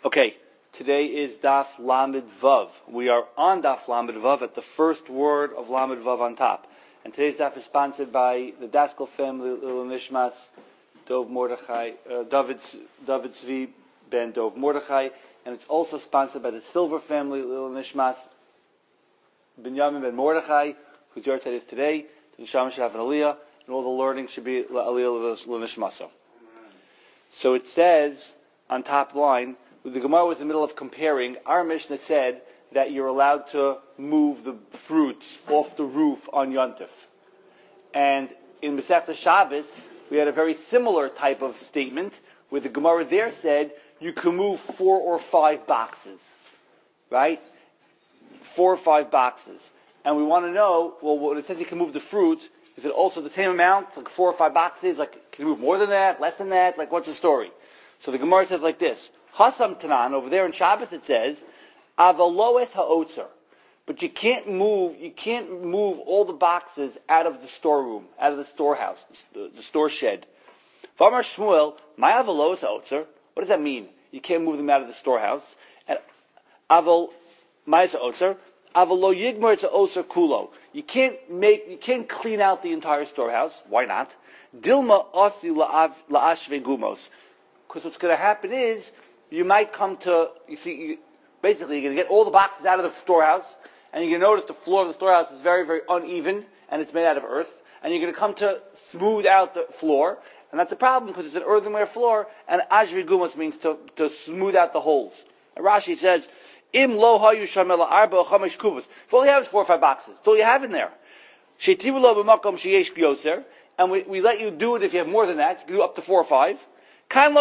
Okay, today is Daf Lamed Vav. We are on Daf Lamed Vav at the first word of Lamed Vav on top. And today's Daf is sponsored by the Daskel family, Lil Nishmas, Dov Mordechai, David Zvi ben Dov Mordechai, and it's also sponsored by the Silver family, Lil Nishmas, Binyamin ben Mordechai, whose yard is today. The Neshama should have an Aliyah, and all the learning should be Aliyah Lil Nishmaso. So it says on top line, the Gemara was in the middle of comparing. Our Mishnah said that you're allowed to move the fruits off the roof on Yontif. And in Masechta Shabbos, we had a very similar type of statement where the Gemara there said you can move 4 or 5 boxes. Right? 4 or 5 boxes. And we want to know, well, when it says you can move the fruit, is it also the same amount, like 4 or 5 boxes? Like, can you move more than that, less than that? Like, what's the story? So the Gemara says like this. Hasam Tanan, over there in Shabbos it says, Avaloes ha'otzer. But you can't move all the boxes out of the storeroom, out of the storehouse, the store shed. V'amar Shmuel, my avaloes ha'otzer. What does that mean? You can't move them out of the storehouse. And aval, my ha'otzer. Avalo yigmar ha'otzer kulo. You can't clean out the entire storehouse. Why not? Dilma osi la'ashve gumos. Because what's going to happen is, you might come to, basically you're going to get all the boxes out of the storehouse, and you're going to notice the floor of the storehouse is very, very uneven, and it's made out of earth, and you're going to come to smooth out the floor, and that's a problem because it's an earthenware floor, and ashvi gumos means to smooth out the holes. And Rashi says, Im lo hayu shamela arba o chamesh kubos. If all you have is 4 or 5 boxes, that's all you have in there. Sheitivu lo b'makom sheyesh yoser, and we let you do it if you have more than that. You can do up to 4 or 5. You can't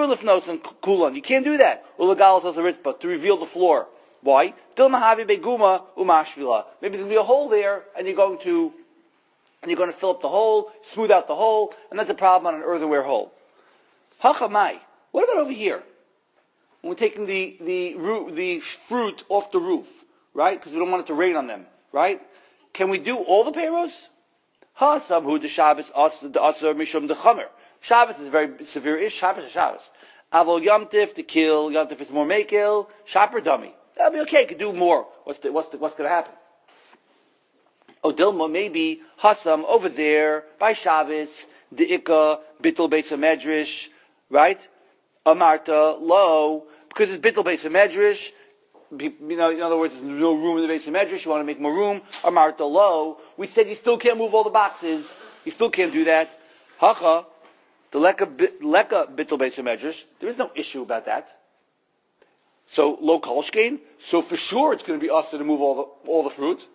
do that. To reveal the floor. Why? Maybe there's going to be a hole there, and you're going to fill up the hole, smooth out the hole, and that's a problem on an earthenware hole. Hachamai. What about over here? When we're taking the fruit off the roof, right? Because we don't want it to rain on them, right? Can we do all the peiros? Hasam the Shabbos the asar mishum the chamer. Shabbos is very severe-ish. Shabbos is Shabbos. Avol Yomtiv to kill. Yomtiv is more mekel. Shaper dummy. That'll be okay. You can do more. What's going to happen? Odilma maybe Hasam over there by Shabbos. Deika bittul beis medrash. Right? Amarta lo because it's bittul beis medrash. In other words, there's no room in the beis medrash. You want to make more room. Amarta lo. We said you still can't move all the boxes. You still can't do that. Hacha. The leka bittul beis medrash, there is no issue about that. So lo kolshkein, so for sure it's going to be us to move all the fruit.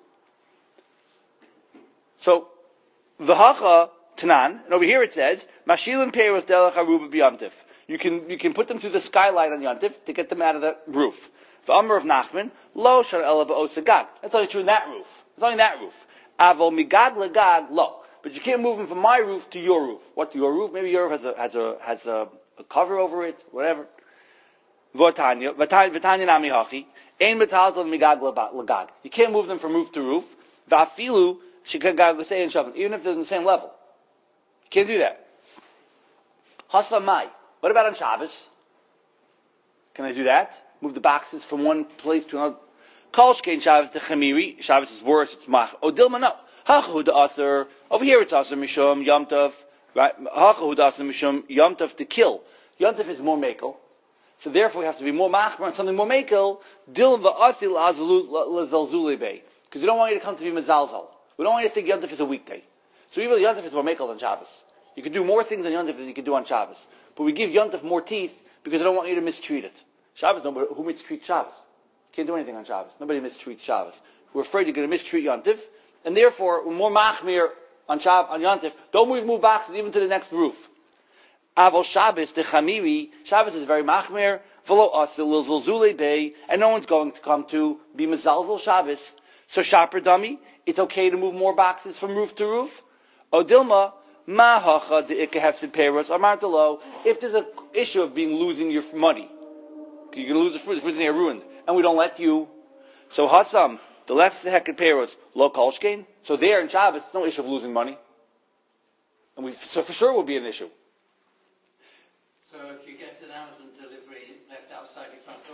So v'hacha tanan, and over here it says mashilin peiros delech haruba b'yamtiv. You can put them through the skylight on Yontif to get them out of the roof. V'amar of Nachman lo shar ela ba'osagag. That's only true in that roof. It's only in that roof. Avol migag legag lo. But you can't move them from my roof to your roof. What, your roof? Maybe your roof has a cover over it, whatever. V'tanya nami hachi. Ein metal migag legag. You can't move them from roof to roof. V'afilu shekagag l'sei and shavan. Even if they're in the same level. You can't do that. Hasamai. What about on Shabbos? Can I do that? Move the boxes from one place to another? Kol shkein Shabbos to chamiri. Shabbos is worse. It's mach. Odilma no. Over here it's asr mishum yomtov, right? Hachahud asr mishum yomtov to kill. Yomtov is more mekel, so therefore we have to be more machmer on something more mekel. Dilim va'asil azalzuli bay, because we don't want you to come to be mezalzal. We don't want you to think Yomtov is a weekday. So even Yomtov is more mekel than Shabbos. You can do more things on Yomtov than you can do on Shabbos, but we give Yomtov more teeth because I don't want you to mistreat it. Shabbos, nobody who mistreats Shabbos can't do anything on Shabbos. Nobody mistreats Shabbos. We're afraid you're going to mistreat Yomtov. And therefore, we're more machmir on Yontif. Don't move boxes even to the next roof. Avol Shabbos, the Chamiri, Shabbos is very machmir, v'lo asil zilzule bay, and no one's going to come to be mezalzel Shabbos. So shaper dummy, it's okay to move more boxes from roof to roof. Odilma, ma hacha de ikahefsid peiros amartalo. If there's an issue of losing your money, you're going to lose the fruit, the fruit's going to get ruined, and we don't let you. So Hasam, the left heket peiros lo kolshkein. So there in Shabbos, it's no issue of losing money, and so for sure it will be an issue. So if you get an Amazon delivery left outside your front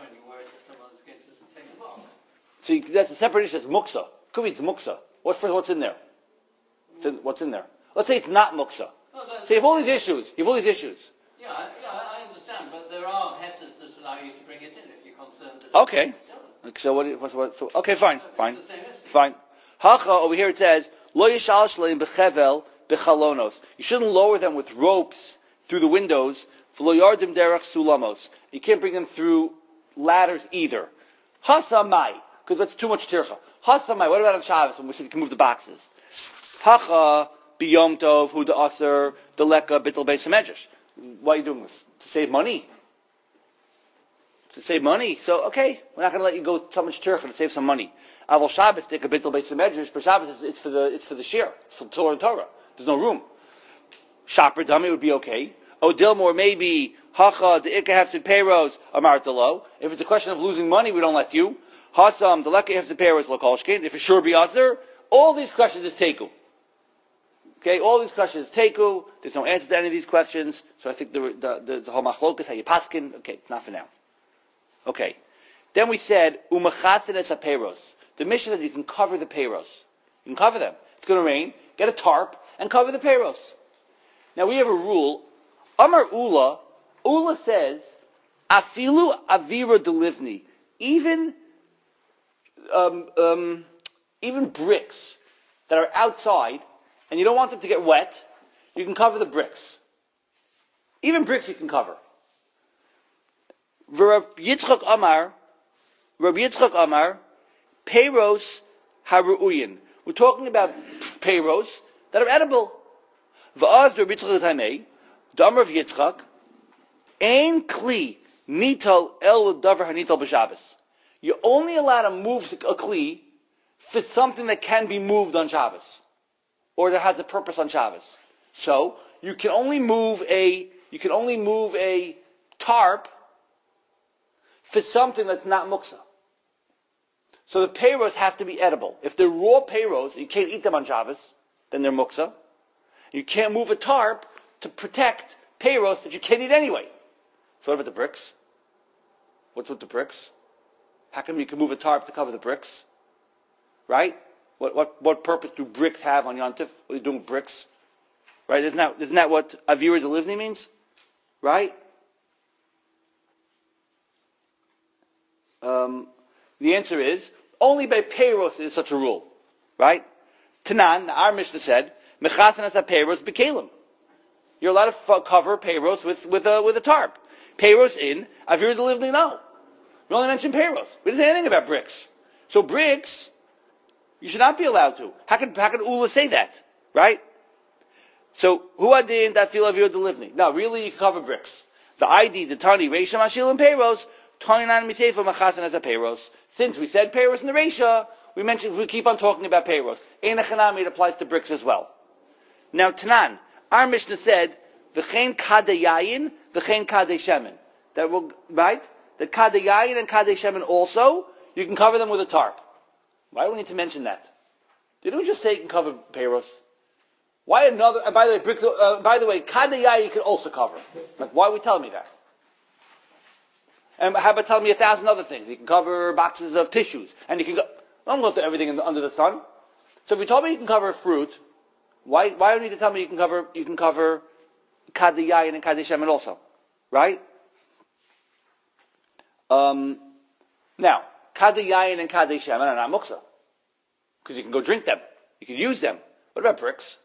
So that's a separate issue. It's muksa. Could be it's muksa. What's in there? What's in there? Let's say it's not muksa. No, so you have all these issues. Yeah, I understand, but there are hetzes that allow you to bring it in if you're concerned that okay. It's So okay, fine. It's the same issue. Fine. Hacha, over here it says, Lo yishal shleim bechevel bechalonos. You shouldn't lower them with ropes through the windows. V'lo yardim derech sulamos. You can't bring them through ladders either. Hasamai, because that's too much tircha. Hasamai, what about on Shabbos when we said you can move the boxes? Hacha biyom tov hu da'aser deleka bittel beis hamedrash. Why are you doing this? To save money? To save money. So, okay, we're not going to let you go so much tircha to save some money. Aval Shabbos take a bittel beis hamedrash, but Shabbos it's for the shir. It's for Torah and Torah. There's no room. Shopper dummy would be okay. Odilmore maybe hacha the ikka hefsid payros amartalo. If it's a question of losing money, we don't let you. Hasam the lekka hefsid payros lokolshkin. If it's sure be other, all these questions is teku. Okay, all these questions is teku. There's no answer to any of these questions. So I think the whole machlokas how you paskin. Okay, not for now. Okay, then we said umachatzines apeiros. The mission that you can cover the payros. You can cover them. It's going to rain. Get a tarp and cover the payros. Now we have a rule. Amar Ula says, afilu avira delivni, even bricks that are outside, and you don't want them to get wet, you can cover the bricks. Even bricks you can cover. Rabbi Yitzchak Amar, peiros haru'uyin. We're talking about peiros that are edible. V'az Rabbi Yitzchak Taimei, Damar of Yitzchak, Ein Kli Nital El Davar Hanital B'Shabbos. You're only allowed to move a Kli for something that can be moved on Shabbos, or that has a purpose on Shabbos. So you can only move a tarp for something that's not muksa. So the peiros have to be edible. If they're raw peiros, you can't eat them on Shabbos, then they're muksa. You can't move a tarp to protect peiros that you can't eat anyway. So what about the bricks? What's with the bricks? How come you can move a tarp to cover the bricks? Right? What purpose do bricks have on Yontif? What are you doing with bricks? Right? Isn't that what Avira Delivni means? Right? The answer is, only by peiros is such a rule. Right? Tanan, our Mishnah said, Mechasanas ha-peiros b'kelim. You're allowed to cover peiros with a tarp. Peiros in, Avira Delivni, no. We only mentioned peiros. We didn't say anything about bricks. So bricks, you should not be allowed to. How could Ula say that? Right? So, who adin that feel Avira Delivni? No, really you can cover bricks. The ID, the Tani, Reisha, Mashil, and peiros, Taninan Mitefa Machasanas ha-peiros. Since we said peiros in the Reisha, we keep on talking about peiros. Ein Echanami, it applies to bricks as well. Now, Tanan, our Mishnah said, V'chein kadei yayin, v'chein kadei shemen. Right? That kadei yayin and kadei shemen also, you can cover them with a tarp. Why do we need to mention that? Didn't we just say you can cover peiros? Why another, and by the way, bricks, kadei yayin you can also cover. Like, why are we telling me that? And how about telling me 1,000 other things? You can cover boxes of tissues, and you can go, I don't go through everything under the sun. So if you told me you can cover fruit, why do you need to tell me you can cover kadei yayin and kadei shemen also, right? Now, kadei yayin and kadei shemen are not muksa, because you can go drink them, you can use them. What about bricks?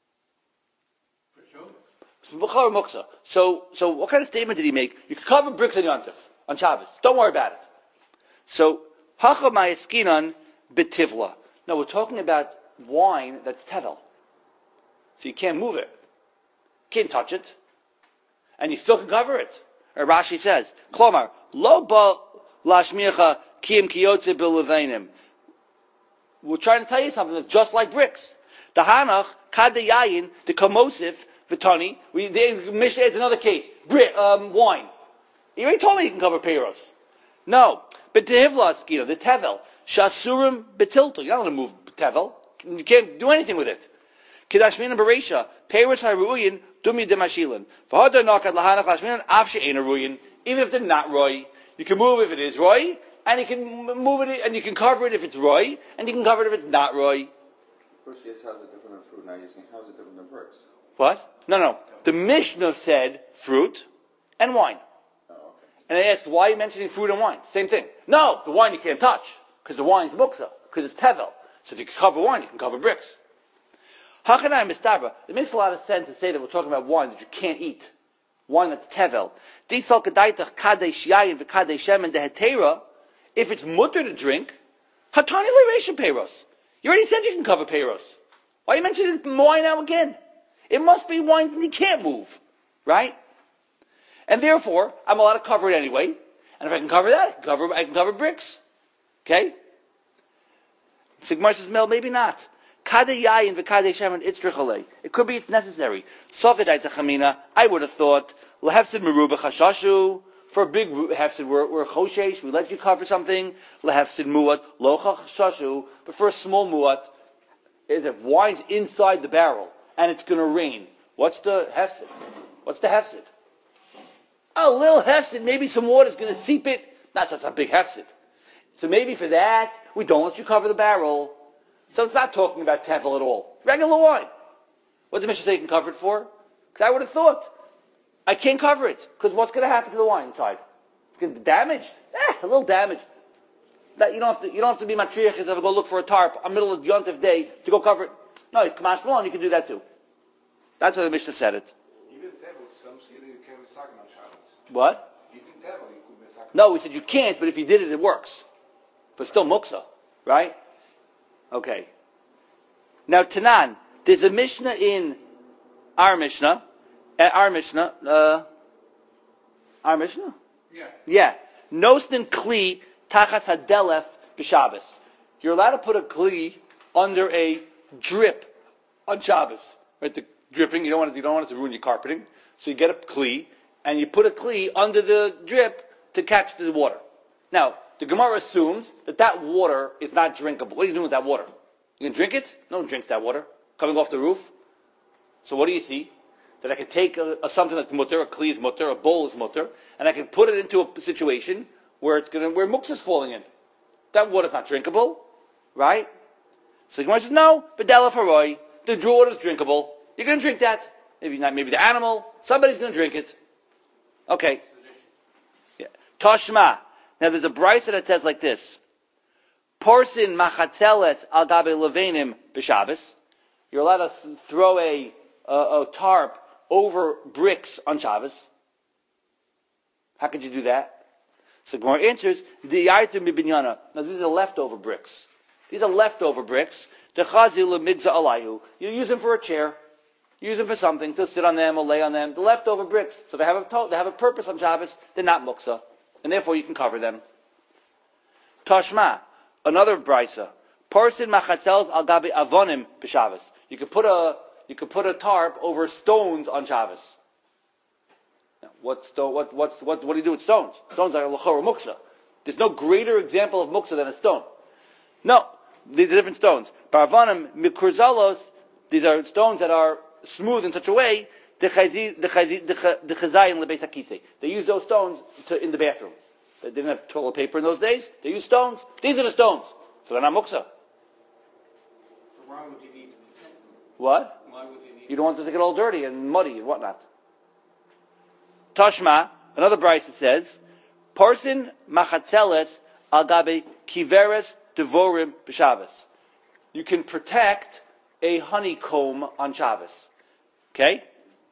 For sure. Muksa. So what kind of statement did he make? You can cover bricks on Yontif, on Shabbos. Don't worry about it. So hacha ma'eskinan betivla. Now we're talking about wine that's tevel. So you can't move it. Can't touch it. And you still can cover it. Or Rashi says, Klomar, lo ba lashmicha kiyim kiyotze bilevainim. We're trying to tell you something that's just like bricks. The Hanach, kadei yayin, the komosif, v'tani, the Mishnah adds another case. Wine. You already told me you can cover peiros. No. But the hivla the tevel, shasurim betilto. You're not going to move tevel. You can't do anything with it. Kidashminan bereisha, peiros haruyin, dumi demashilin. V'hadar nakad lahanach lashminan, af she'ena ruyin. Even if they're not roy, you can move if it is roy. and you can move it, and you can cover it if it's roy, and you can cover it if it's not roy. First, yes, how's it different than fruit? Now you're saying, how's it different than bricks? What? No. The Mishnah said fruit and wine. Oh, okay. And I asked, why are you mentioning fruit and wine? Same thing. No, the wine you can't touch, because the wine's muksa, because it's tevel. So if you can cover wine, you can cover bricks. How can I mistabra? It makes a lot of sense to say that we're talking about wine that you can't eat. Wine that's tevel. If it's mutter to drink, hatani le'reisha peiros. You already said you can cover peiros. Why are you mentioning wine now again? It must be wine that you can't move, right? And therefore, I'm allowed to cover it anyway. And if I can cover that, I can cover bricks. Okay? Sigmar says, Mel, maybe not. It could be it's necessary. I would have thought, for a big hefsid, we're choshesh, we let you cover something. Lehefsid muat, lo chashashu. But for a small muat, if wine's inside the barrel and it's going to rain, what's the hefsid? What's the hefsid? A little hefsid, maybe some water's going to seep it. Not such a big hefsid. So maybe for that, we don't let you cover the barrel. So it's not talking about tevel at all. Regular wine. What did the Mishnah say you can cover it for? Because I would have thought, I can't cover it. Because what's going to happen to the wine inside? It's going to be damaged. A little damaged. You don't have to be matriach and go look for a tarp on middle of the Yontif day to go cover it. No, Kamash Malon, you can do that too. That's how the Mishnah said it. Even tevel, some say you can be sakin on Shabbos. What? Even tevel, you could be sakin. No, we said you can't, but if you did it, it works. But still muksa, right? Okay. Now, Tanan, there's a Mishnah in our Mishnah. Our Mishnah? Yeah. Nosnin kli tachat hadelef b'Shabbos. You're allowed to put a kli under a drip on Shabbos. Right? The dripping, you don't want it to ruin your carpeting. So you get a kli, and you put a kli under the drip to catch the water. Now, the Gemara assumes that water is not drinkable. What are you doing with that water? You can drink it? No one drinks that water. Coming off the roof. So what do you see? That I can take something that's mutter, a kli is mutter, a bowl is mutter, and I can put it into a situation where where muksa is falling in. That water's not drinkable, right? So the Gemara says, no, bedela faroi, the water is drinkable. You're going to drink that. Maybe not, maybe the animal. Somebody's going to drink it. Okay. Yeah. Toshma. Now there's a brisa that says like this. Porsin machatzelet al gabe levenim b'Shabbos. You're allowed to throw a tarp over bricks on Shabbos. How could you do that? So the Gemara answers, the yartim bibinyana. Now these are leftover bricks. These are leftover bricks. Techazil lemigza alayhu. You use them for a chair. You use them for something, to sit on them or lay on them. The leftover bricks. So they have a purpose on Shabbos. They're not muksa. And therefore you can cover them. Tashma, another brisa. Parsin machatzels al gabi avonim b'Shabbos. You could put a tarp over stones on Shabbos. Now, what do you do with stones? Stones are l'chora muksa. There's no greater example of muksa than a stone. No, these are different stones. Baravanim mikurzalos. These are stones that are smooth in such a way. They use those stones in the bathroom. They didn't have toilet paper in those days. They used stones. These are the stones. So they're not muksa. Why would you need them? What? Why would you need You don't want it to get all dirty and muddy and whatnot. Tashma, another brisa says, Parsin machatzelet al gabe kiveres devorim b'Shabbos. You can protect a honeycomb on Shabbos. Okay?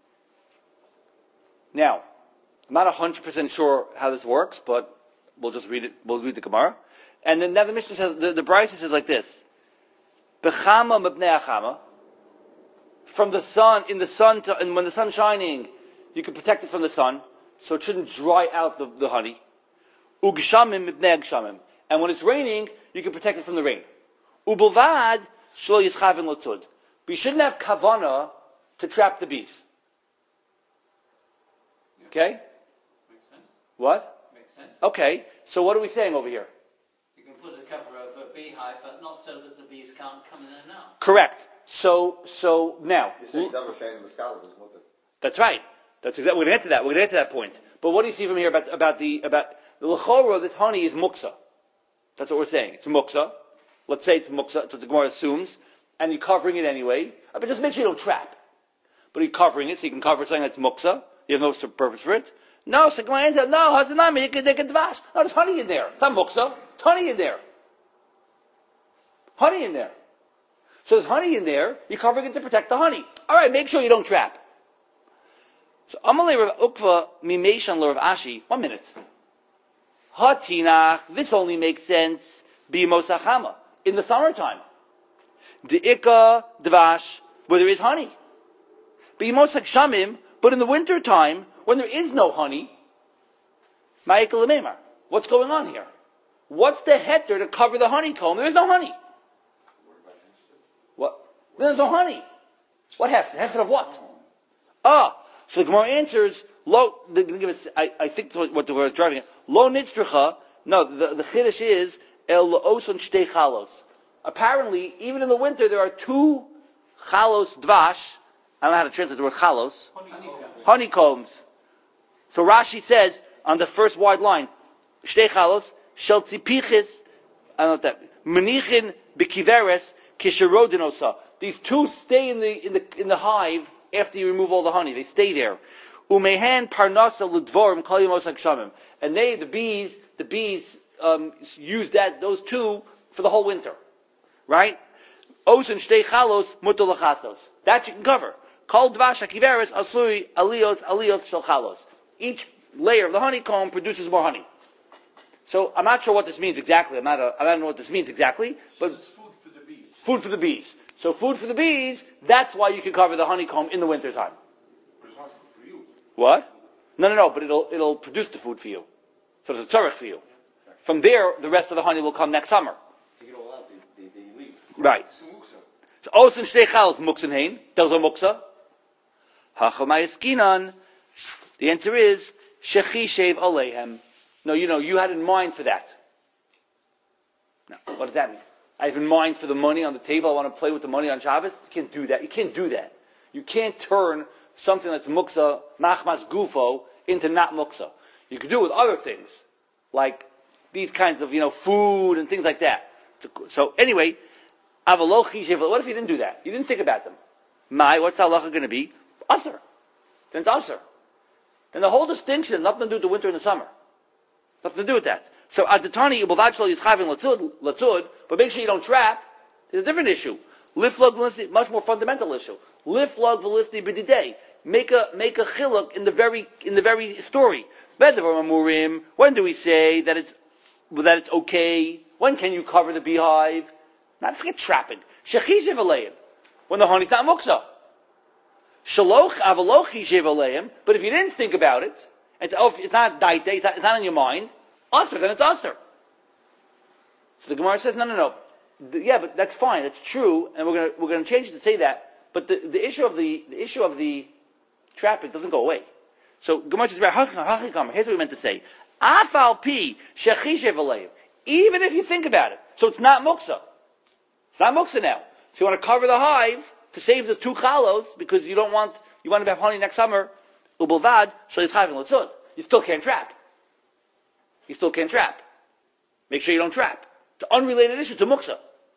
Now, I'm not 100% sure how this works, but we'll just read it. We'll read the Gemara. And then now the Mishnah says, the brisa says like this. Bechama mebnei achama. From the sun, and when the sun's shining, you can protect it from the sun, so it shouldn't dry out the honey. Ugshamim mebnei agshamim. And when it's raining, you can protect it from the rain. Ubulvad shlo yischavin lotzud. But you shouldn't have kavana to trap the bees. Okay? Makes sense. What? Makes sense. Okay, so what are we saying over here? You can put a cover over a beehive, but not so that the bees can't come in and out. Correct. So now. You're saying double shane in the scholar was mutter. That's right. That's exactly. We're going to get to that. We're going to get to that point. But what do you see from here about the l'chora? This honey is muksa. That's what we're saying. It's muksa. Let's say it's muksa. That's what the Gemara assumes. And you're covering it anyway. But just make sure you don't trap. But you're covering it, so you can cover something that's muksa. You have no purpose for it. No, so Gemara answers, no, hazanami, you can take a dvash. No, there's honey in there. It's not muksa. It's honey in there. Honey in there. So there's honey in there. You're covering it to protect the honey. All right, make sure you don't trap. So Amalei Rav Ukva Mimeshan Rav Ashi. 1 minute. Hatinach. This only makes sense. B'mosachama in the summertime. De'ika dvash, where there is honey. B'mosach shamim, but in the winter time when there is no honey. Ma'ikal lememar. What's going on here? What's the heter to cover the honeycomb? There is no honey. What? There's no honey. What heter? Heter of what? So the Gemara answers, I think that's what the word is driving at. Lo nitzricha. No, the chiddush is, el oson shtei chalos. Apparently, even in the winter, there are 2 chalos dvash. I don't know how to translate the word chalos. Honeycombs. So Rashi says, on the first wide line, shtei chalos, shel tzipichis, I don't know what that, menichin bekiveres, kisherodinosa. These 2 stay in the hive after you remove all the honey. They stay there. Umehan parnasa l'dvorim kol yemos hagshamim. And the bees use those 2 for the whole winter. Right? Os and shtei chalos mutal lachasos. That you can cover. Kol dvash hakiveres asui aliyos shel chalos. Each layer of the honeycomb produces more honey. So I'm not sure what this means exactly. I don't know what this means exactly. But it's food for the bees. Food for the bees. So food for the bees, that's why you can cover the honeycomb in the wintertime. But it's not food for you. What? No, but it'll produce the food for you. So it's a tzarech for you. From there, the rest of the honey will come next summer. Take it all out, they leave. Right. It's muksa. So osin shtei chalos muksan hein. There's a muksa. Hachamayas. The answer is shechi shev aleihem. No, you had in mind for that. Now, what does that mean? I have in mind for the money on the table. I want to play with the money on Shabbos. You can't do that. You can't turn something that's muksa, machmas gufo, into not muksa. You can do it with other things, like these kinds of, food and things like that. So anyway, avalochi shev. What if you didn't do that? You didn't think about them. What's the halacha going to be? Aser. Then it's aser. Then the whole distinction has nothing to do with the winter and the summer. Nothing to do with that. So adatani ubavachlo yischavin latzud, but make sure you don't trap. There's a different issue. Liflog v'listi, much more fundamental issue. Liflog v'listi b'didei. Make a chiluk in the very story. Bedavar amurim. When do we say that it's okay? When can you cover the beehive? Not forget trapping. Shechishiv aleim. When the honey's not muksa. Shaloch avalochi shiv aleim. But if you didn't think about it, and it's not daite, it's not in your mind, aser, then it's aser. So the Gemara says, no. Yeah, but that's fine. That's true, and we're going to change it to say that. But the issue of the trapping doesn't go away. So Gemara says, here's what we meant to say: Afal pi shechishev aleim. Even if you think about it, so it's not muksa. It's not muksa now. So you want to cover the hive to save the 2 chalos because you want to have honey next summer. Ubulvad shalitzchavin latzud. You still can't trap. Make sure you don't trap. It's an unrelated issue to muksa.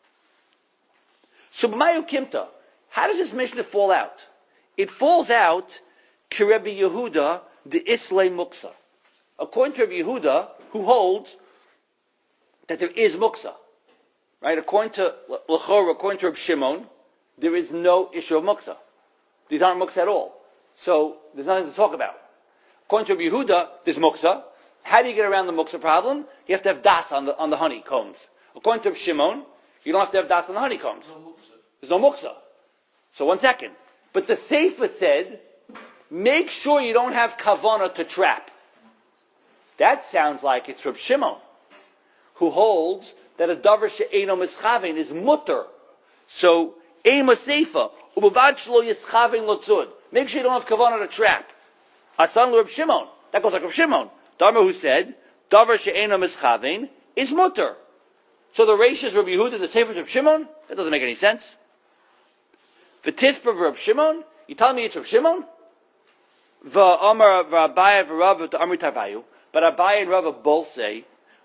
So b'mayu kimta. How does this Mishnah fall out? It falls out Kirebi Yehuda the Islay Muksa. According to Rabbi Yehuda, who holds that there is Muksa. Right? According to Rabbi Shimon, there is no issue of Muksa. These aren't Muksa at all. So there's nothing to talk about. According to Rabbi Yehuda, there's Muksa. How do you get around the Muksa problem? You have to have das on the honeycombs. According to Rabbi Shimon, you don't have to have das on the honeycombs. There's no Muksa. So 1 second. But the Sefer said, make sure you don't have kavana to trap. That sounds like it's Rabbi Shimon, who holds that a davar she'eino mischaven is mutter. So, ema seifa, ubavad shlo yischaven lotzud. Make sure you don't have kavana to trap. Asan Rabbi Shimon. That goes like Rabbi Shimon. Dharma who said, davar she'eino mischaven is mutter. So the Reish is Rabbi Yehuda, the Sefer is Rabbi Shimon? That doesn't make any sense. V'tisper Rabbi Shimon? You tell me it's Rabbi Shimon? V'amar v'Abaye v'Rav v'Amri Tarvayu. But Abaye and Rav both say,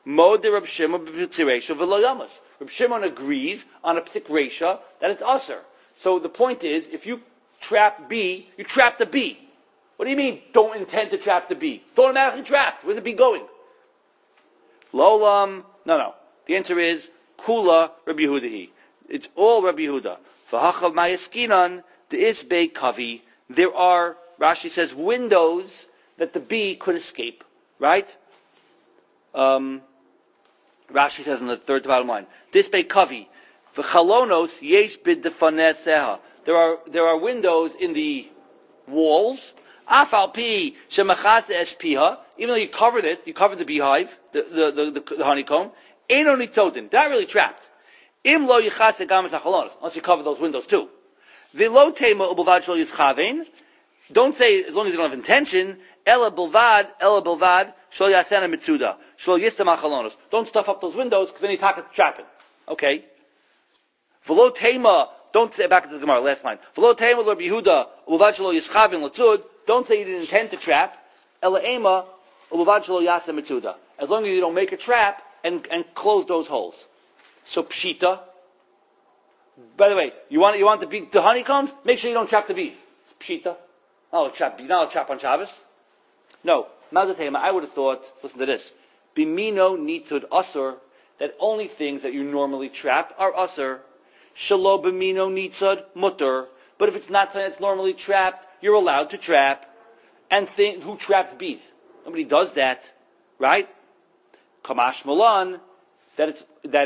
Mod Reb Shimon b'ptzireisha v'lo yamas. Reb Shimon agrees on a psik reisha that it's usher. So the point is, if you trap B, you trap the B. What do you mean, don't intend to trap the bee? It's automatically trapped. Where's the bee going? Lolam, no. The answer is, Kula Rabbi Yehudahi. It's all Rabbi Yehuda. V'hachav mayaskinan, de'isbei kavi. There are, Rashi says, windows that the bee could escape. Right? Rashi says in the third to bottom line, Disbei kavi. V'chalonos yesh bid defaneh seha. There are windows in the walls, Afal pi shemachas es piha, even though you covered the beehive, the honeycomb, ain't only todin, not really trapped. Im lo yichas egamas achalonos, unless you cover those windows too. V'lo tema ubelvad shol yischavein, don't say as long as you don't have intention, ela belvad shol yasena mitzuda, shol yistam achalonos. Don't stuff up those windows, because then you talk at trapping. Okay. V'lo tema, don't say, back to the Gemara, last line. V'lo tema lo Yehuda, ubelvad shol yischavein l'tzud, don't say you didn't intend to trap. Ela ema ubelvad shelo yasa mitzuda. As long as you don't make a trap and close those holes. So pshita. By the way, you want the honeycombs? Make sure you don't trap the bees. It's pshita. Not a trap on Shabbos. No. Mazatema, I would have thought. Listen to this. Bimino nitzud asur, that only things that you normally trap are asur. Shelo bimino nitzud mutter. But if it's not something that's normally trapped, you're allowed to trap. And who traps bees? Nobody does that, right? Kamash Malan, that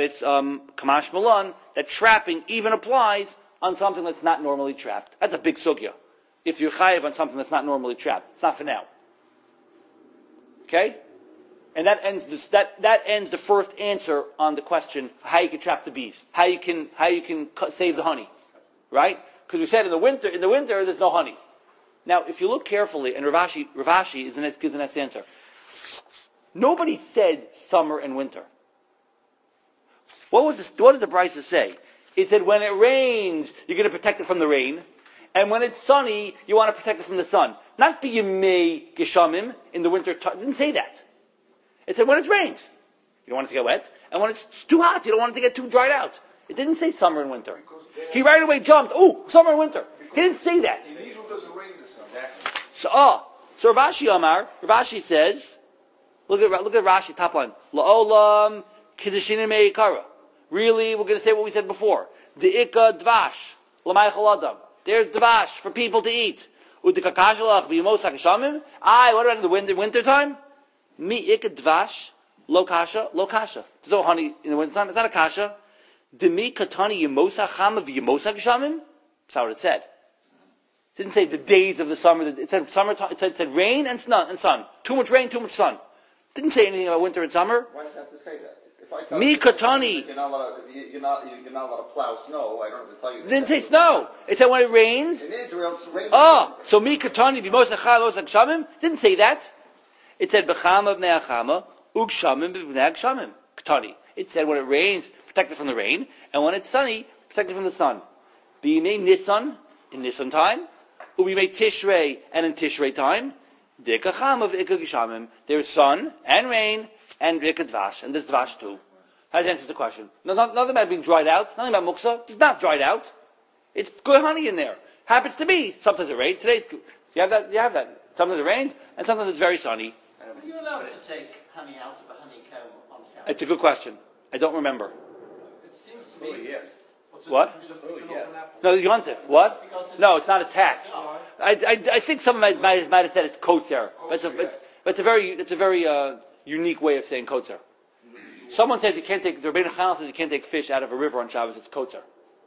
trapping even applies on something that's not normally trapped. That's a big sugya. If you're chayiv on something that's not normally trapped, it's not for now. Okay, and that ends the first answer on the question how you can trap the bees, how you can save the honey, right? Because we said in the winter there's no honey. Now, if you look carefully, and Ravashi gives the next answer. Nobody said summer and winter. What did the Brisa say? It said when it rains, you're going to protect it from the rain, and when it's sunny, you want to protect it from the sun. Not b'yimei geshamim in the winter. It didn't say that. It said when it rains, you don't want it to get wet, and when it's too hot, you don't want it to get too dried out. It didn't say summer and winter. He right away jumped. Oh, summer and winter. He didn't say that. In Israel doesn't rain this summer. Exactly. So Ravashi says, look at Rashi, top line. La'olam kiddushinim me'ikara. Really, we're going to say what we said before. De'ika dvash l'maychal adam. There's dvash for people to eat. Udika kashalach b'yemos hakashamim. What about in the winter time? Mi'ika dvash lo kasha. There's no honey in the winter time. It's not a kasha. Demi katani yemos hachama v'yemos hakashamim. That's not what it said. It didn't say the days of the summer. It said summertime. It said rain and sun. Too much rain, too much sun. It didn't say anything about winter and summer. Why does it have to say that? If I tell Mi you katani. you're not allowed to plow snow, I don't have to tell you. It didn't say snow. It said when it rains. In Israel, it's raining. So mi katani v'mos achal shamim. Didn't say that. It said b'chama b'nei achama ugshamim b'nei agshamim. Katani. It said when it rains, protect it from the rain, and when it's sunny, protect it from the sun. B'yimei Nisan, in Nisan time, ub'yimei Tishrei, and in Tishrei time, d'ikacham of ikah gishamim. There's sun and rain and ikah dvash, and there's dvash too. That answers the question. Nothing about being dried out. Nothing about muksa. It's not dried out. It's good honey in there. Happens to be. Sometimes it rains. Today it's good. You have that. Sometimes it rains, and sometimes it's very sunny. Are you allowed to take honey out of a honeycomb on Shabbos? It's a good question. I don't remember. It seems to me. Yes. What? Yes. No, the yontif. What? No, it's not attached. I think someone might have said it's kotzer. It's a very unique way of saying kotzer. Someone says you can't take. The Rebbeinu Chanel says you can't take fish out of a river on Shabbos. It's kotzer.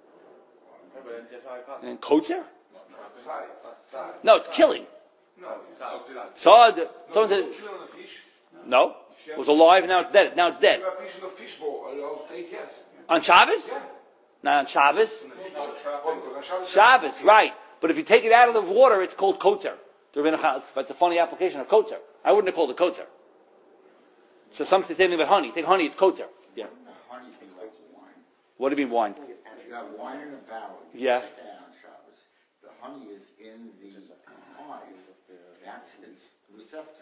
And kotzer? No, it's killing. No, Sod. Someone says killing a fish. no. It was alive. Now it's dead. Now it's dead. You have fish in a fish bowl. Yes. On Shabbos? Yeah. Not on Shabbos. On Shabbos, right. But if you take it out of the water, it's called kotzer. That's a funny application of kotzer. I wouldn't have called it kotzer. So some say the same thing about honey. Take honey, it's kotzer. Yeah. Honey is like wine. What do you mean wine? You got wine in a barrel. You Yeah. take that on Shabbos. The honey is in the hive. That's its receptacle.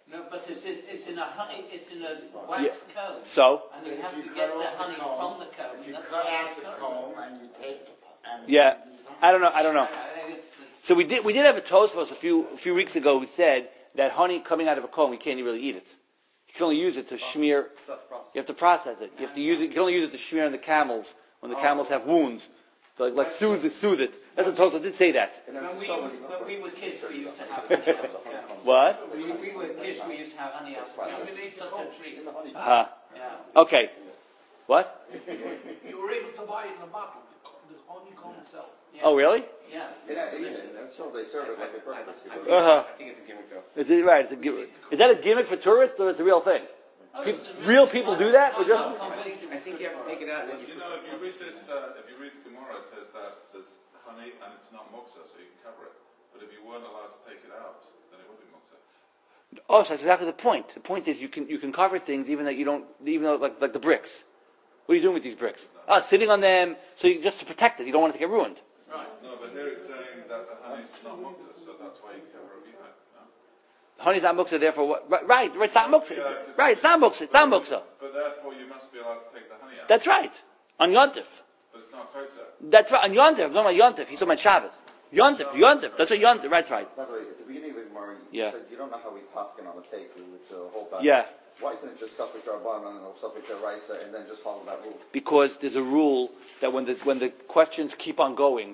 No, but it's in a honey. It's in a wax cone. So? And you have to get the honey from the cone. If you That's cut why out it's the cone. comb and you take, and Yeah. I don't know. It's- So we did have a Tosfos a few weeks ago who said that honey coming out of a comb, you can't really eat it. You can only use it to smear. You have to process it. You have to use it. You can only use it to smear on the camels when the camels have wounds. So like soothe it. That's what Tosfos did say that. When we were kids, we used to have honey out of the cone. What? When we were kids, we used to have honey out of the cone. It's such a treat. Yeah. Okay. What? You were able to buy it in a bottle, the honeycomb itself. Yeah. Oh, really? Yeah. That's all they serve it like a breakfast. Uh-huh. I think it's a gimmick though. Right. It's a gimmick. Is that a gimmick for tourists or it's a real thing? Oh, it's a Real people do that? Or just... I think you have to take it out and then You you know, if you read this, if you read the Gemara, it says that there's honey and it's not muksa, so you can cover it. But if you weren't allowed to take it out, then it would be muksa. Oh, so that's exactly the point. The point is you can cover things even though like the bricks. What are you doing with these bricks? Sitting on them just to protect it. You don't want it to get ruined. Right. No, but here it's saying that the honey's not muksa, so that's why you cover it behind. No? Honey's not muksa, therefore what? Right, it's not muksa. Right, it's not muksa. It's not muksa. But therefore you must be allowed to take the honey out. That's right. On Yontif. But it's not kosher. That's right. On Yontif. I'm talking about Yontif. He's talking about Shabbos. Yontif. That's what Yontif. That's right. By the way, at the beginning of the Gemara, you Yeah. said you don't know how we paskin on the teiku. It's a whole bunch. Yeah. Why isn't it just suffix rabbanon or suffix raisa and then just follow that rule? Because there's a rule that when the questions keep on going,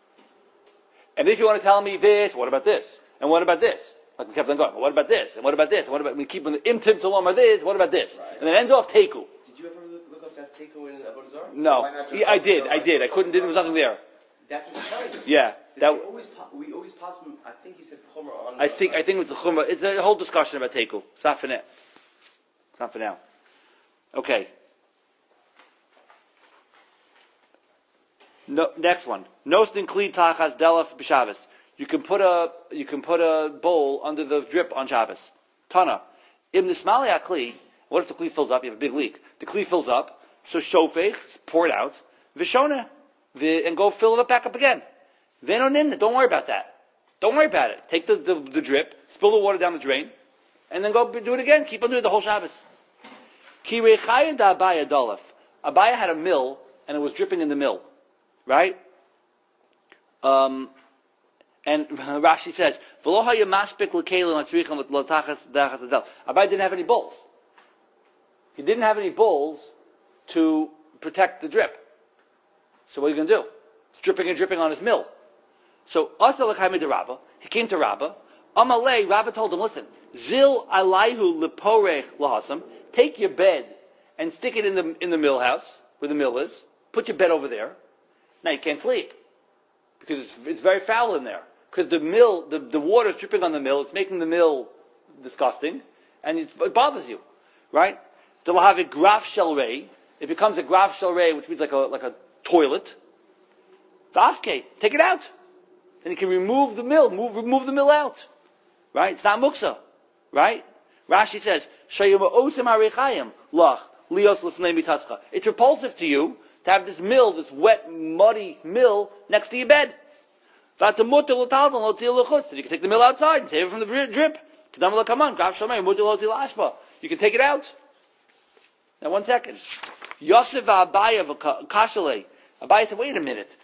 and if you want to tell me this, what about this? And what about this? Like we kept on going. What about this? And what about this? And what about we keep on the imtim tolom or this? What about this? Right. And then it ends off teiku. Did you ever look up that takeaway in Avodah Zarah? No, Why not just yeah, I suffix did. I raisa? couldn't. There was nothing there. That's what he's telling you. Yeah, We always pass him. I think he said Chomer on. I think it's a chumrah. It's a whole discussion about teiku. It's not for now. It's not for now. Okay. No, next one. Nostin kli tachas delaf b'Shabbos. You can put a bowl under the drip on Shabbos. Tana. Im nismali akli. What if the kli fills up? You have a big leak. The kli fills up. So shofech, pour it out. Vishona, and go fill it back up again. Venonin. Don't worry about that. Don't worry about it. Take the drip, spill the water down the drain, and then go do it again. Keep on doing it the whole Shabbos. Ki rechaya da Abaya dolaf. Abaya had a mill, and it was dripping in the mill, right? And Rashi says, "V'lo haya maspik l'kelim atzricham l'tachas dachas adel." Abaya didn't have any bowls. He didn't have any bowls to protect the drip. So what are you going to do? It's dripping and dripping on his mill. So Asa l'chaimid de Rabbah. He came to Rabbah. Amalei, Rabbah told him, "Listen, zil alayhu leporech lahasam." Take your bed and stick it in the mill house where the mill is. Put your bed over there. Now you can't sleep because it's very foul in there. Because the mill, the water is dripping on the mill. It's making the mill disgusting, and it bothers you, right? They'll have a graf shel rei. It becomes a graf shel rei, which means like a toilet. Vafke, take it out, and you can remove the mill. Remove the mill out, right? It's not muksa, right? Rashi says, it's repulsive to you to have this mill, this wet, muddy mill, next to your bed. You can take the mill outside and save it from the drip. You can take it out. Now, 1 second. Yosef Abaya Kashale. Abaya said, wait a minute.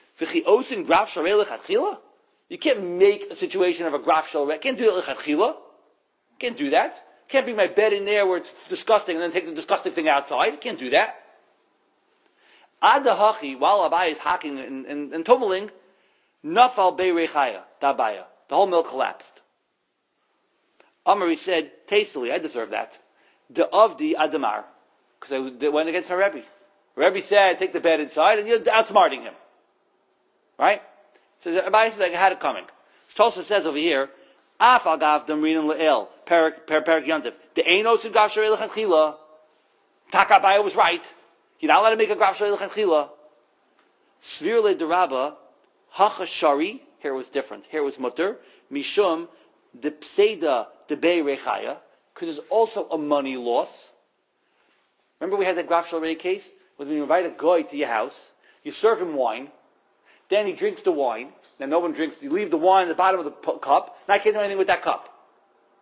You can't make a situation of a graf shalrei. You can't do it lechatchila. Can't do that. Can't bring my bed in there where it's disgusting and then take the disgusting thing outside. Can't do that. Adahachi, while Abaya is hacking and tumbling, nafal beirechaya, dabaya. The whole mill collapsed. Amari said, tastily, I deserve that. The avdi adamar. Because I went against my Rebbe. Rebbe said, take the bed inside, and you're outsmarting him. Right? So Abaya says, I had it coming. Tulsa says over here, Af agav damrin le'el, perak yontif. The ainos in graf sharei lechatchila. Takabaya was right. You're not allowed to make a graf sharei lechatchila. Svir le derabba, hachashari, here it was different. Here it was mutter. Mishum, the pseida, the bei rechaya, because there's also a money loss. Remember we had that graf sharei case? When you invite a guy to your house, you serve him wine, then he drinks the wine. Now no one drinks. You leave the wine at the bottom of the cup. Now I can't do anything with that cup.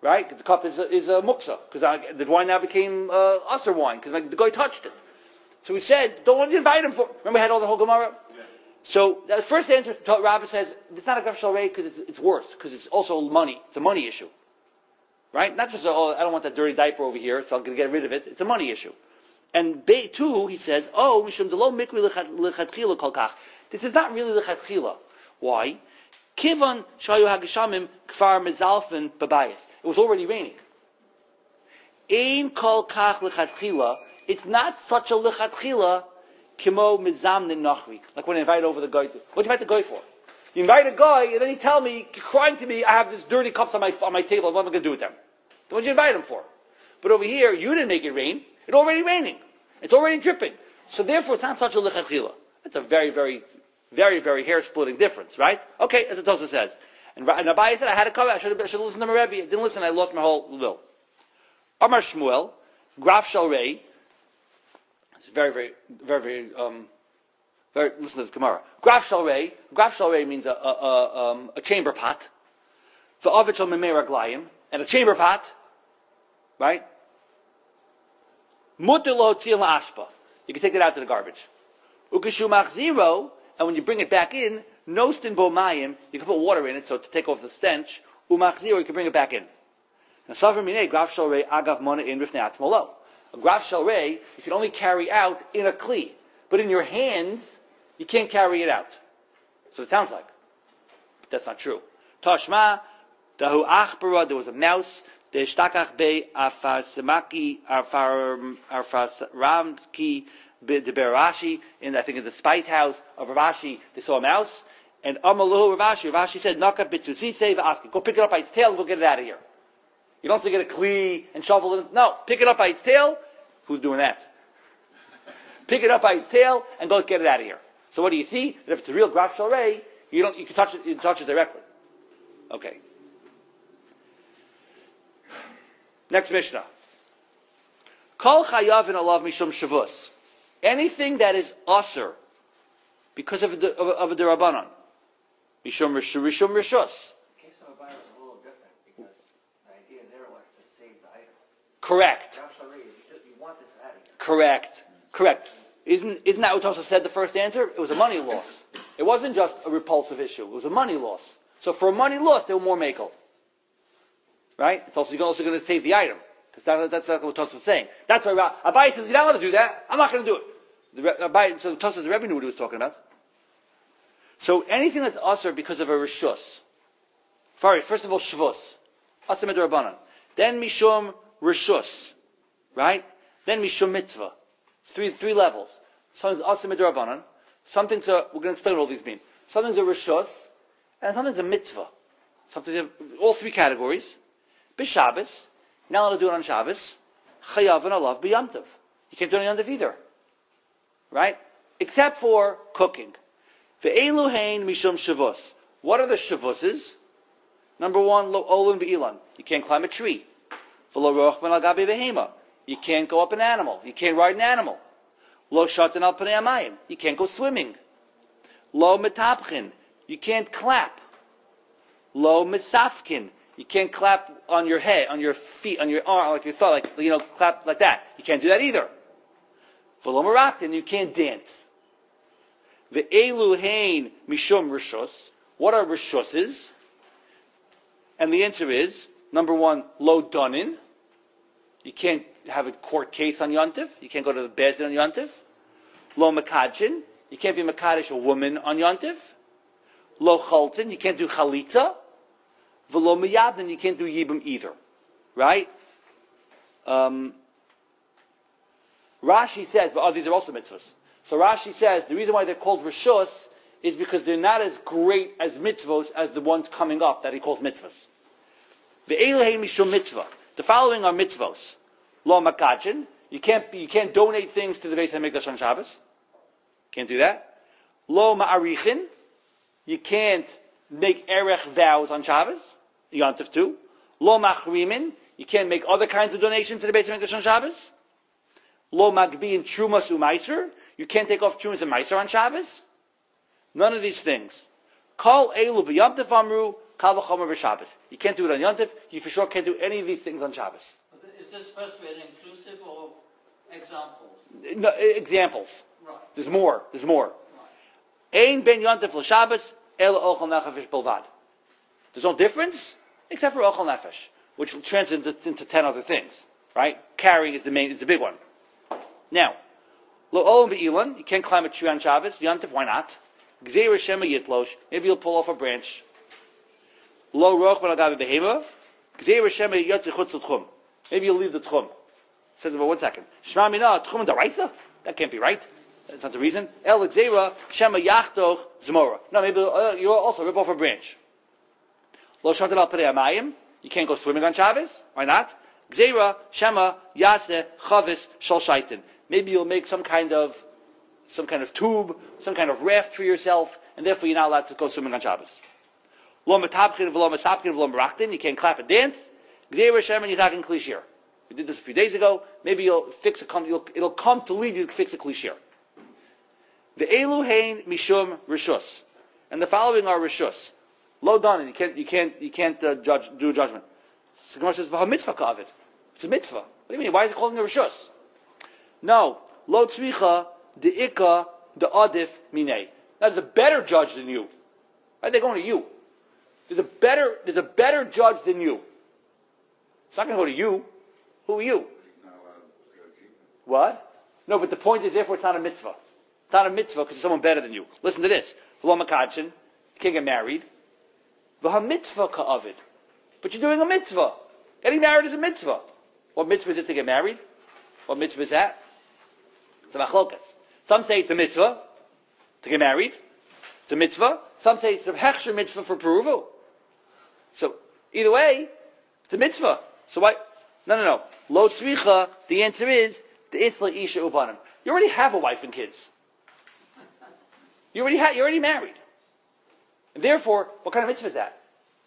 right? The cup is a muksa, because the wine now became usher wine, because the guy touched it. So we said, don't invite him for. Remember we had all the whole Gemara? Yeah. So the first answer, Rabbah says, it's not a graf shalrei because it's worse, because it's also money. It's a money issue. Right? Not just, I don't want that dirty diaper over here, so I'm going to get rid of it. It's a money issue. And two, he says, mishum delo mikri lechatchila kolkach. This is not really lechatchila. Why? Kivan shayu hageshamim kfar mezalfen babayis. It was already raining. Ein kolkach lechatchila. It's not such a lechatchila kimo mizamnin nachri. Like when I invite over the guy. What do you invite the guy for? You invite a guy, and then he tell me, crying to me, I have this dirty cups on my table. What am I going to do with them? Then what did you invite him for? But over here, you didn't make it rain. It's already raining. It's already dripping. So therefore, it's not such a lechatchila. It's a very, very, very, very hair-splitting difference, right? Okay, as the Tosafos says. And Abaye said, I had to come. I should have listened to my Rebbe. I didn't listen. I lost my whole will. Amar Shmuel, graf shalrei. It's very, very, very, very. Listen to this Gemara. Graf shalrei means a chamber pot. V'avit shel memei raglayim, and a chamber pot, right? Muter lo tzil ashpa. You can take it out to the garbage. Ukeshu machziro, and when you bring it back in, nostin bo mayim, you can put water in it so to take off the stench. Umachziro, you can bring it back in. Now, savar minei graf shalrei agav mona in rifnei atzmolo. A graf shalrei you can only carry out in a kli, but in your hands you can't carry it out. So it sounds like. But that's not true. Tashma, dahu achbara, there was a mouse, the shtakach be afar semaki, afar ramki, the Rashi, I think in the spite house of Rashi, they saw a mouse, and Amaluhu Rashi said, Naka bitzusise v'afki, go pick it up by its tail and go get it out of here. You don't have to get a kli and shovel it. No, pick it up by its tail. Who's doing that? Pick it up by its tail and go get it out of here. So what do you see? That if it's a real graf shalrei, you can touch it directly. Okay. Next Mishnah. Kol chayav in alav mishum shavus. Anything that is usher because of a derabanan. Mishum rishus. The case of a buyer is a little different because the idea there was to save the item. Correct. You want this out of here. Correct. Isn't that what Tosafos said the first answer? It was a money loss. It wasn't just a repulsive issue. It was a money loss. So for a money loss, they were more makel. Right? It's also going to save the item. Because that's what Tosafos was saying. That's why Abaye says, you're not allowed to do that. I'm not going to do it. So Tosafos, the Rebbe knew what he was talking about. So anything that's usher because of a rishus. First of all, shvus. Asher midrabanan. Then mishum rishus. Right? Then mishum mitzvah. Three levels. Something's asher midrabanan. Something's we're going to explain what all these mean. Something's a rishus. And something's a mitzvah. All three categories. B'Shabbos. You're not allowed to do it on Shabbos. Chayav and alav b'Yom Tov. You can't do it on Yom Tov either. Right? Except for cooking. Ve'elu hein mishum shavus. What are the shavuses? Number one, lo olin be'ilan. You can't climb a tree. V'lo rochman al gabi behema. You can't go up an animal. You can't ride an animal. Lo shatan al panei amayim. You can't go swimming. Lo metapchin. You can't clap. Lo misafkin. You can't clap on your head, on your feet, on your arm, like your thumb, clap like that. You can't do that either. V'lo meraktin. You can't dance. Ve'elu hein mishum rishus. What are rishuses? And the answer is, number one, lo donin. You can't have a court case on Yontif. You can't go to the Bezdin on Yontif. Lo makadjin. You can't be makadish a woman on Yontif. Lo chaltin. You can't do chalita. V'lo miyabdin. You can't do yibum either. Right? Rashi says, but these are also mitzvahs. So Rashi says the reason why they're called rishus is because they're not as great as mitzvahs as the ones coming up that he calls mitzvahs. Ve'elu mishum mitzvah. The following are mitzvahs. Lo makadjin. You can't donate things to the Beis HaMikdash on Shabbos. Can't do that. Lo ma'arichin. You can't make erech vows on Shabbos. Yom Tov too. Lo machrimin. You can't make other kinds of donations to the Beis HaMikdash on Shabbos. Lo magbiin trumas u'maiser. You can't take off trumas and maiser on Shabbos. None of these things. Kol elu b'yom tov amru Kal v'chomer b'Shabbos. You can't do it on Yontif. You for sure can't do any of these things on Shabbos. But is this supposed to be an inclusive or examples? No, examples. Right. There's more. Right. Ein ben Yontif l'Shabbos el ochel nefesh bilvad. There's no difference except for ochel nefesh, which translates into 10 other things. Right? Carrying is the big one. Now, lo olam be'ilan, you can't climb a tree on Shabbos. Yontif, why not? Gzeir shema yitlosh, maybe you'll pull off a branch. Lo roch balagavi behema, gzeir shema yotze chutz l'tchum. Maybe you'll leave the tchum. Says about 1 second. Shema mina tchum d'oraisa? That can't be right. That's not the reason. El gzeira shema yachtoch zmora. No, maybe you'll also rip off a branch. Lo shotav al perei hamayim, you can't go swimming on Shabbos. Why not? Gzeira shema yaseh chavis shal shaitin. Maybe you'll make some kind of tube, some kind of raft for yourself, and therefore you're not allowed to go swimming on Shabbos. Lo metapchin v'lo mesapchin v'lo merachtin. You can't clap and dance. Gzeira shema yitakin klishir. We did this a few days ago. Maybe you'll fix it'll come to lead you to fix a klishir. The elu hein mishum rishus, and the following are rishus. Lo done. You can't do a judgment. So Gemara says v'ha mitzvah ka'avid. It's a mitzvah. What do you mean? Why is it called a rishus? No. Lo tzricha the ikka the adif minei. There's a better judge than you. Right? They're going to you. There's a better judge than you. It's not going to go to you. Who are you? He's not allowed to judge either. What? No, but the point is, therefore, it's not a mitzvah. It's not a mitzvah because it's someone better than you. Listen to this. V'lo makadshin, you can't get married. V'ha mitzvah ka'avid. But you're doing a mitzvah. Getting married is a mitzvah. What mitzvah is it to get married? What mitzvah is that? It's a machlokas. Some say it's a mitzvah to get married. It's a mitzvah. Some say it's a hechsher mitzvah for peruvu. So, either way, it's a mitzvah. So why? No. Lo tzricha, the answer is, the isla isha ubanim. You already have a wife and kids. You're already married. And therefore, what kind of mitzvah is that?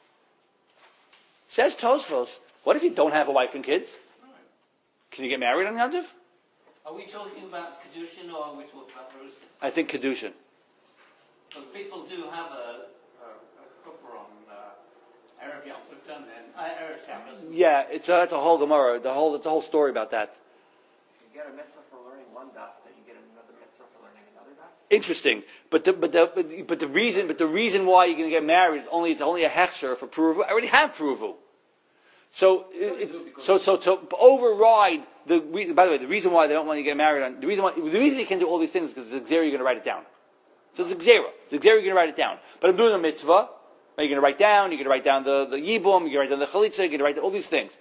Says Tosfos, what if you don't have a wife and kids? Can you get married on Yom Tov? Are we talking about Kedushin or are we talking about Rusin? I think Kedushin. Because people do have a kufr on Erev Yom Tov, don't they? Erev Shabbos. Yeah, it's a whole Gemara. It's a whole story about that. You get a mitzvah for learning one daf, then you get another mitzvah for learning another daf. Interesting, but the reason why you're going to get married is it's only a hechsher for peruvu. I already have peruvu. So to override by the way, the reason why they don't want you to get married on the reason you can do all these things is because it's a gzera, you're going to write it down. So it's a gzera. The gzera, you're going to write it down. But I'm doing a mitzvah. You're going to write down. You're going to write down the yibum. You're going to write down the chalitza. You're going to write down all these things.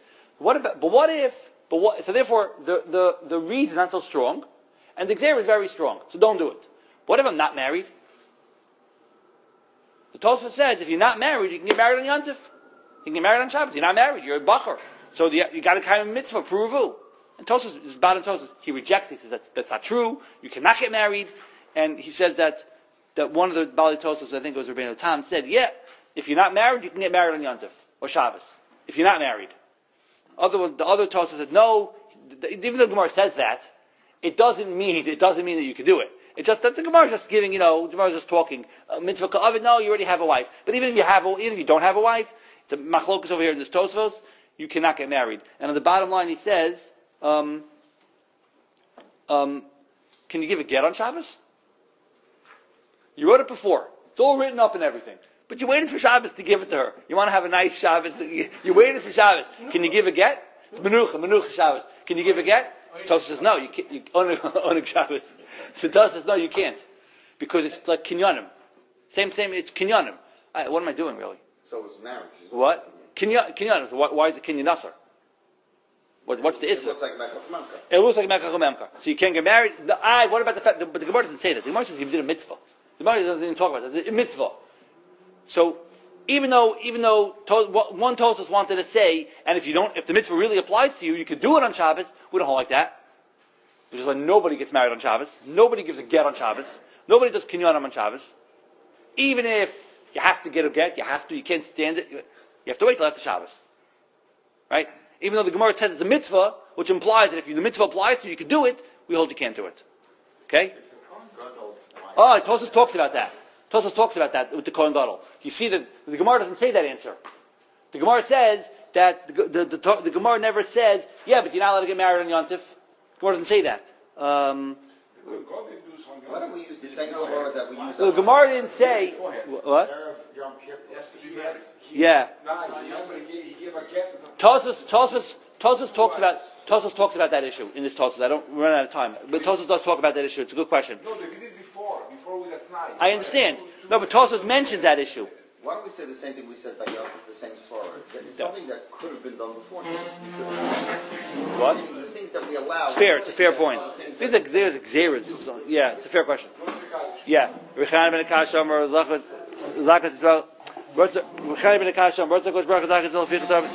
So therefore, the reason is not so strong, and the gzera is very strong. So don't do it. What if I'm not married? The Tosfos says if you're not married, you can get married on Yom Tov. You can get married on Shabbos. You're not married. You're a bacher. So you got a kind of mitzvah, peruvu. And Tosfos is bad on Tosfos. He rejects it. He says that's not true. You cannot get married. And he says that one of the Bali Tosfos, I think it was Rabbeinu Tam, said, yeah, if you're not married, you can get married on Yom Tov or Shabbos. If you're not married. The other Tosfos said, no, even though Gemara says that, it doesn't mean that you can do it. It's just that the Gemara is just giving, Gemara is just talking. Mitzvah ka'avid, no, you already have a wife. But even if you don't have a wife, it's a machlokus over here in this Tosfos, you cannot get married. And on the bottom line he says, can you give a get on Shabbos? You wrote it before. It's all written up and everything. But you waited for Shabbos to give it to her. You want to have a nice Shabbos. You waited for Shabbos. Can you give a get? It's Menucha Shabbos. Can you give a get? Tosfos says, no, you can't. Oneg Shabbos. So Tosfos says, no, you can't. Because it's like kinyanim. Same, it's kinyanim. What am I doing, really? So it's marriage. What? Kinyanim. So why is it kinyan nasar? What's the issue? It looks like Mekach Memka. It looks like Mekach Memka. So you can't get married. What about the fact? But the Gemara doesn't say that. The Gemara says you did a mitzvah. The Gemara doesn't even talk about that. It's a mitzvah. So even though one Tosfos wanted to say, and if the mitzvah really applies to you, you could do it on Shabbos. We don't hold like that. Which is why nobody gets married on Shabbos. Nobody gives a get on Shabbos. Nobody does kinyanim on Shabbos. Even if you have to get a get, you can't stand it. You have to wait till after Shabbos. Right? Even though the Gemara says it's a mitzvah, which implies that if the mitzvah applies to you, you can do it, we hold you can't do it. Okay? Tosfos talks about that. Tosfos talks about that with the Kohen Gadol. You see that the Gemara doesn't say that answer. The Gemara says that the Gemara never says, yeah, but you're not allowed to get married on Yom Tif. The Gemara doesn't say that. Why don't we use the same sword that we use? The Gemara didn't say what? Yeah. Tosfos talks about that issue in this Tosfos. I don't run out of time, but Tosfos does talk about that issue. It's a good question. No, they did it before we got time. I understand. No, but Tosfos mentions that issue. Why don't we say the same thing we said by Yom Tov, the same sword? It's something that could have been done before. What? The things that we allow. It's fair. It's a fair point. There's Xeris. Yeah, it's a fair question. Yeah. Rechan ben Akasha or Zakat Zakat Rechaim ben Akasha, Baruch Hu Baruch Hu